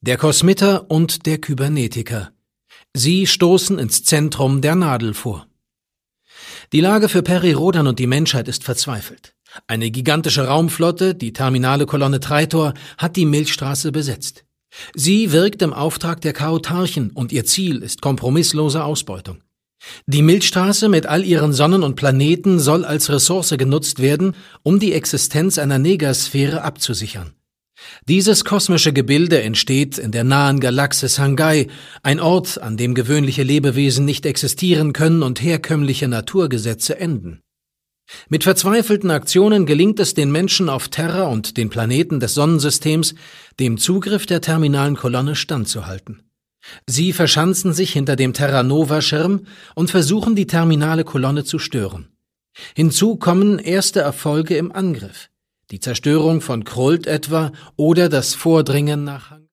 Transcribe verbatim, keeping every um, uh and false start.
Der Kosmiter und der Kybernetiker. Sie stoßen ins Zentrum der Nadel vor. Die Lage für Peri Rhodan und die Menschheit ist verzweifelt. Eine gigantische Raumflotte, die terminale Kolonne Traitor, hat die Milchstraße besetzt. Sie wirkt im Auftrag der Chaotarchen und ihr Ziel ist kompromisslose Ausbeutung. Die Milchstraße mit all ihren Sonnen und Planeten soll als Ressource genutzt werden, um die Existenz einer Negasphäre abzusichern. Dieses kosmische Gebilde entsteht in der nahen Galaxis Hangai, ein Ort, an dem gewöhnliche Lebewesen nicht existieren können und herkömmliche Naturgesetze enden. Mit verzweifelten Aktionen gelingt es den Menschen auf Terra und den Planeten des Sonnensystems, dem Zugriff der terminalen Kolonne standzuhalten. Sie verschanzen sich hinter dem Terra-Nova-Schirm und versuchen, die terminale Kolonne zu stören. Hinzu kommen erste Erfolge im Angriff, die Zerstörung von Krult etwa oder das Vordringen nach